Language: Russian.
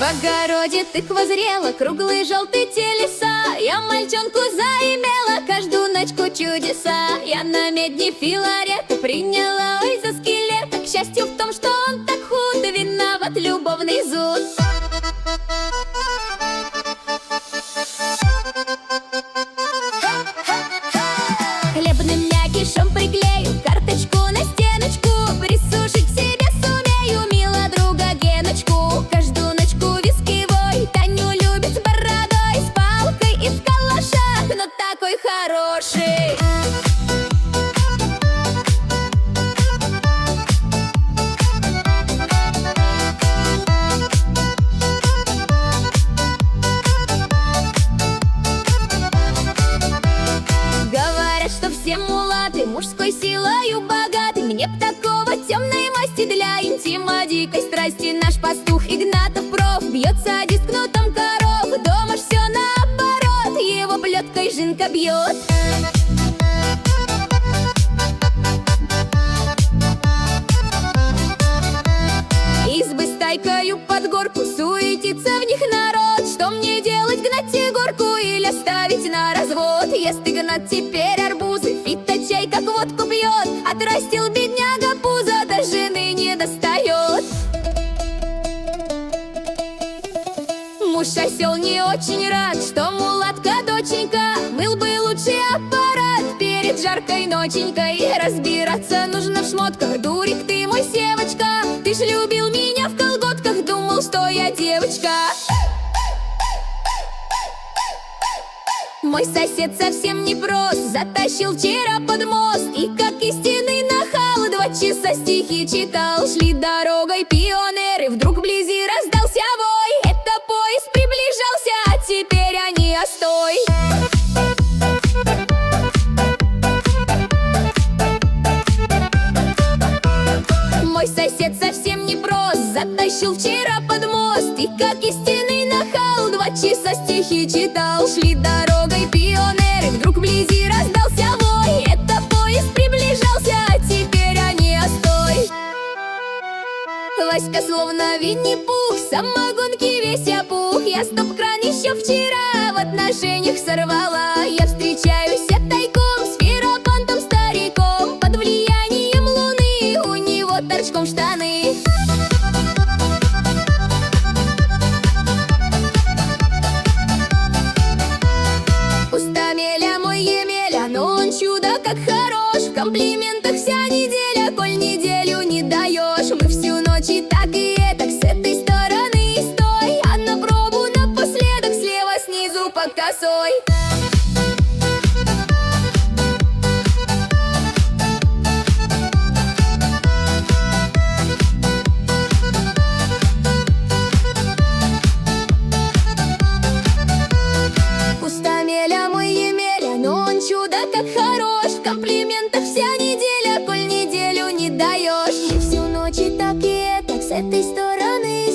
огороде тыква зрела, круглые желтые телеса. Я мальчонку заимела, каждую ночку чудеса. Я на медне Филарета приняла, ой, за скелета. К счастью в том, что он так худ, виноват любовный зуд. Хлебным мякишом приклею карточку на стеночку. Присушить себе сумею, мила друга Геночку. Каждую ночку вискивой Таню любит с бородой, с палкой и в калашах, но такой хороший. Все мулаты мужской силою богаты. Мне б такого темной масти для интима, дикой страсти. Наш пастух Игнатов проф бьет садист кнутом коров. Дома ж все наоборот, его плеткой жинка бьет. Избы стайкою под горку, суетится в них народ. Что мне делать, гнать горку или оставить на развод? Ест Игнат теперь арбузы, фиточай как водку пьет. Отрастил бедняга пузо, до жены не достает. Муж осел не очень рад, что мулатка доченька. Был бы лучший аппарат перед жаркой ноченькой. Разбираться нужно в шмотках, дурик ты мой Севочка. Ты ж любил меня в колготках, думал, что я девочка. Мой сосед совсем не прост, затащил вчера под мост. И как истинный нахал 2 часа стихи читал. Шли дорогой пионеры, вдруг вблизи раздался вой. Это поезд приближался, а теперь они остой. Мой сосед совсем не прост, затащил вчера под мост. И как истинный нахал 2 часа стихи читал. Шли дорогой пионеры, вдруг вблизи раздался вой. Это поезд приближался, а теперь они остой. Васька словно Винни-Пух, самогонки весь опух. Я стоп-кран еще вчера в отношениях сорвала. Я встречаюсь тайком с Ферапонтом стариком. Под влиянием луны у него торчком штаны. Пустомеля мой Емеля, но он чудо как хорош. В комплиментах вся неделя, коль неделю не даешь. Мы всю ночь и так и этак, с этой стороны и стой. А на пробу напоследок слева снизу по косой. Пустомеля мой Емеля, но он чудо как хорош. В комплиментах вся неделя, коль неделю не даешь. Мы всю ночь и так и этак, с этой стороны